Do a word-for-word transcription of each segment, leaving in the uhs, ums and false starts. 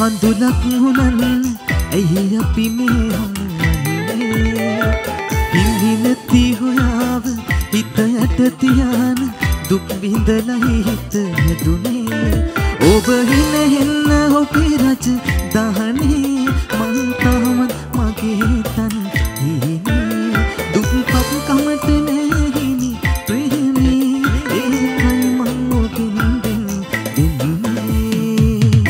කඳුලක් හොනන්න ඇයි අපි මේ හමුවන්නේ හිඳි නැති හොයාව හිත යට තියාන දුක් විඳලයි හිත හැදුනේ ඔබ හින හෙන්න ඔබේ රජ දහනේ මං තාමත් මගේ තන හිනේ දුක්පත් කමට නැහිනි ප්‍රේමී ඒකයි මං ඔබෙන් දෙන්නේ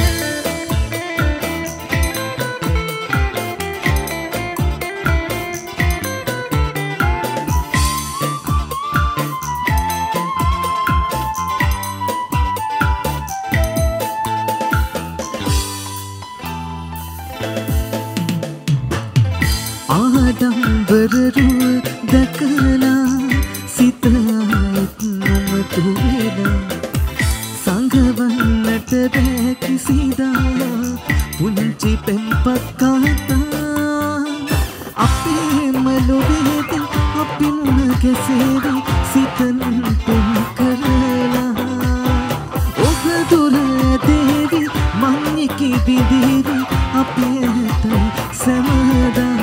ආඩම්බරරුව දැකලා සිත ආයෙත් නොමතු වෙලා සංගවන්නට බෑ කිසිදා පුංචි පෙම්පත් කාතා අපේම ලොවේද අපි මුණ ගැසේවි සිතන පෙම් කරලා ඔබ දුර දේවි මං එකි බිඳීවි අපේ ඇතයි සැමදා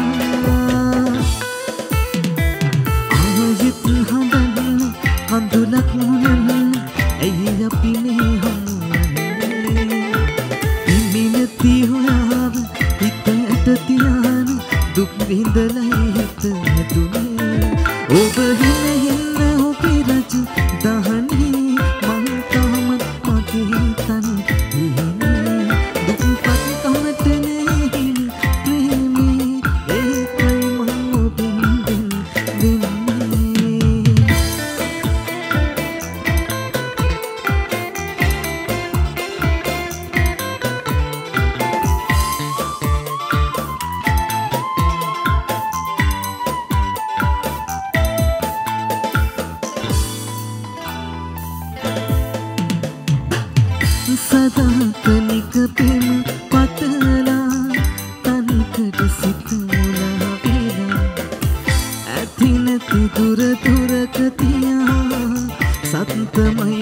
කඳුලක් හොනන්න ඇයි අපි මේ හමුවන්නේ හිමි නැති හොයාව හිත යට තියාන දුක් විඳලයි හිත හැදුනේ ඔබ හින හෙන්න ඔබේ රජ දහනේ මං තාමත් මගේ තන හිනේ දුක්පත් කමට නැහිනි ප්‍රේමී ඒකයි මං ඔබෙන් දෙන්නේ සදාතනික පෙම පතලා තනිකට සිත මුලා වෙලා ඇති නැති දුර දුරක තියා සත්තමයි